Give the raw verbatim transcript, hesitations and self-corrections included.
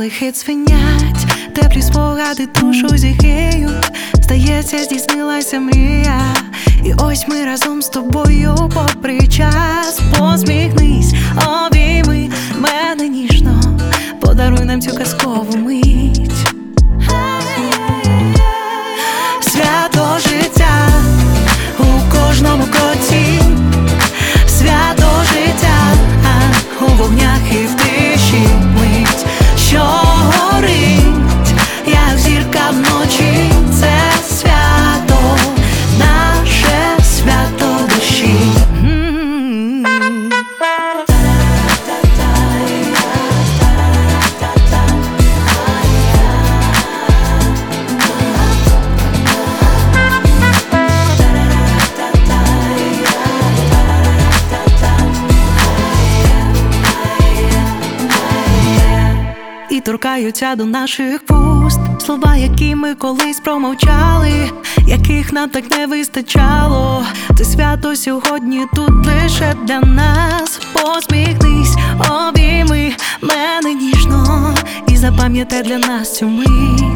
Старий хит свинять, теплі спогади душу зігріють. Здається, здійснилася мрія, і ось ми разом з тобою попри час. Посміхнись, обійми мене ніжно, подаруй нам цю казкову мить. Свято життя у кожному кроці, свято життя у вогнях і в тиші мить, що горить, як зірка вночі. Це свято, наше свято душі. І торкаються до наших вуст слова, які ми колись промовчали, яких нам так не вистачало. Це свято сьогодні тут лише для нас. Посміхнись, обійми мене ніжно і запам'ятай для нас цю мить.